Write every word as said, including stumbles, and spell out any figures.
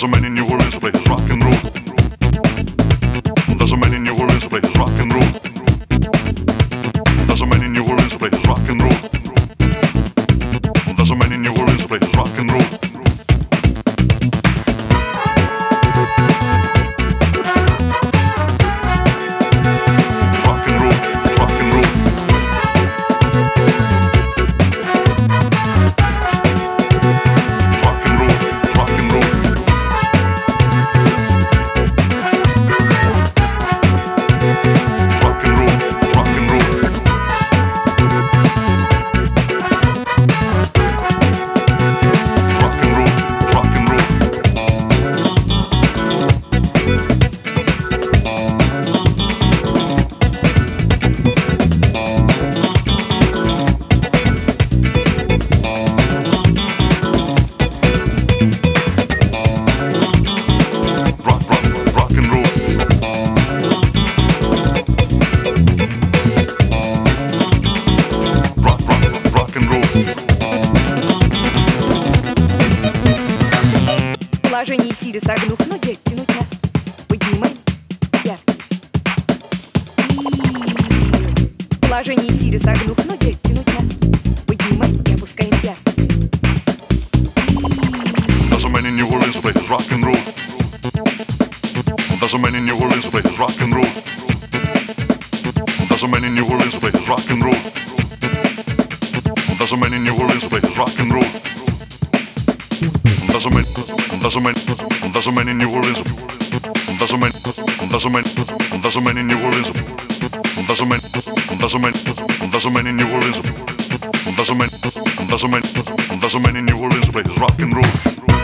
Doesn't mean in New Orleans play this rock and roll. Doesn't mean in New Orleans play this rock and roll. Doesn't mean in New Orleans play this rock and roll. Doesn't mean in New Orleans play this rock and roll. Rock and roll, rock and roll. Rock and roll, rock and roll. Rock and roll, rock and roll. Rock and roll, rock and roll. Rock, rock, rock and roll. Rock, rock, rock and roll. Положение сидя согнув ноги, тянуть нас. Поднимай пятки. И положение сидя согнув ноги, тянуть нас. Поднимай и опускаем пятки. Doesn't mean in New Orleans play this rock and roll. Doesn't mean in New Orleans play this rock and roll. Doesn't mean in New Orleans play this rock and roll. Doesn't mean in New Orleans play this rock and roll. Doesn't mean, doesn't mean, doesn't mean in New Orleans. Doesn't mean, doesn't mean, doesn't mean in New Orleans. Doesn't mean, doesn't mean, doesn't mean in New Orleans. Doesn't mean, doesn't mean, doesn't mean in New Orleans play this rock and roll.